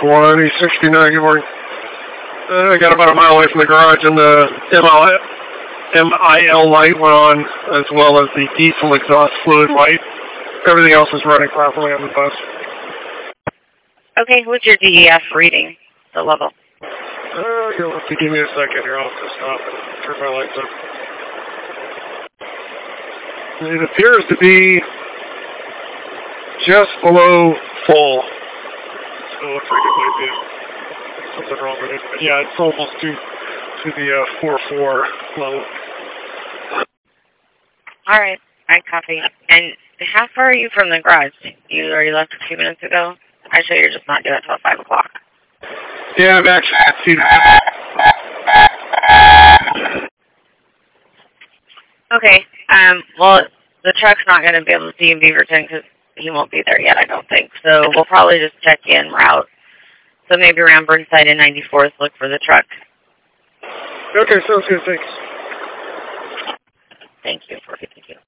20, 69, good morning. I got about a mile away from the garage and the MIL light went on, as well as the diesel exhaust fluid light. Everything else is running properly on the bus. Okay, what's your DEF reading, the level? You'll have to give me a second here. I'll have to stop and turn my lights up. It appears to be just below full. So it looks like it might be something wrong with it. But yeah, it's almost to the 4.4 level. All right, I copy. And how far are you from the garage? You already left a few minutes ago? Actually, you're just not doing it until 5 o'clock. Yeah, I'm actually at Okay, well, the truck's not going to be able to see you in Beaverton because he won't be there yet, I don't think. So we'll probably just check in route. So maybe around Burnside and 94th, look for the truck. Okay, sounds good, thanks. Thank you for 52.